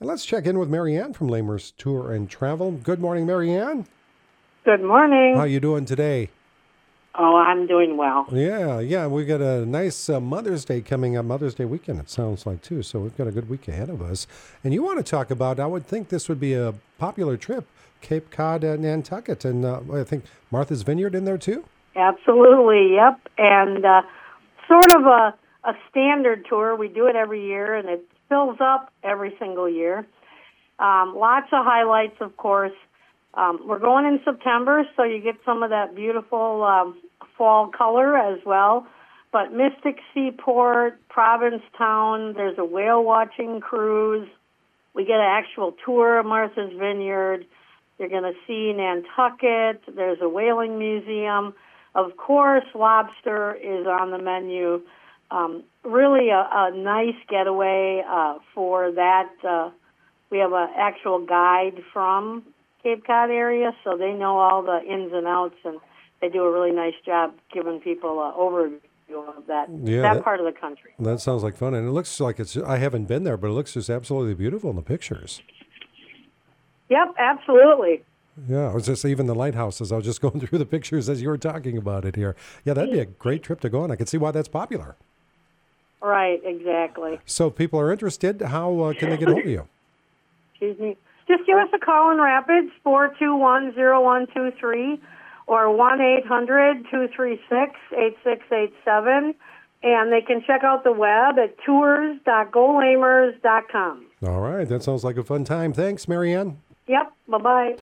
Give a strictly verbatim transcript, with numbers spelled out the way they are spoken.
And let's check in with Marianne from Lamers Tour and Travel. Good morning, Marianne. Good morning. How you doing today? Oh, I'm doing well. Yeah, yeah. We've got a nice uh, Mother's Day coming up, Mother's Day weekend, it sounds like, too. So we've got a good week ahead of us. And you want to talk about, I would think this would be a popular trip, Cape Cod and Nantucket. And uh, I think Martha's Vineyard in there, too? Absolutely, yep. And uh, sort of a, a standard tour. We do it every year, and it fills up every single year. Um, lots of highlights, of course. Um, we're going in September, so you get some of that beautiful um, fall color as well. But Mystic Seaport, Provincetown, there's a whale watching cruise. We get an actual tour of Martha's Vineyard. You're going to see Nantucket. There's a whaling museum. Of course, lobster is on the menu. Um, really a, a nice getaway uh, for that. Uh, we have an actual guide from Cape Cod area, so they know all the ins and outs, and they do a really nice job giving people an overview of that yeah, that, that part of the country. That sounds like fun, and it looks like it's. I haven't been there, but it looks just absolutely beautiful in the pictures. Yep, absolutely. Yeah, I was just even the lighthouses. I was just going through the pictures as you were talking about it here. Yeah, that'd be a great trip to go on. I can see why that's popular. Right, exactly. So if people are interested, how uh, can they get hold of you? Excuse me. Just give us a call in Rapids, four two one, zero one two three, or one eight hundred, two three six, eight six eight seven. And they can check out the web at tours dot go lamers dot com. All right, that sounds like a fun time. Thanks, Marianne. Yep, bye-bye.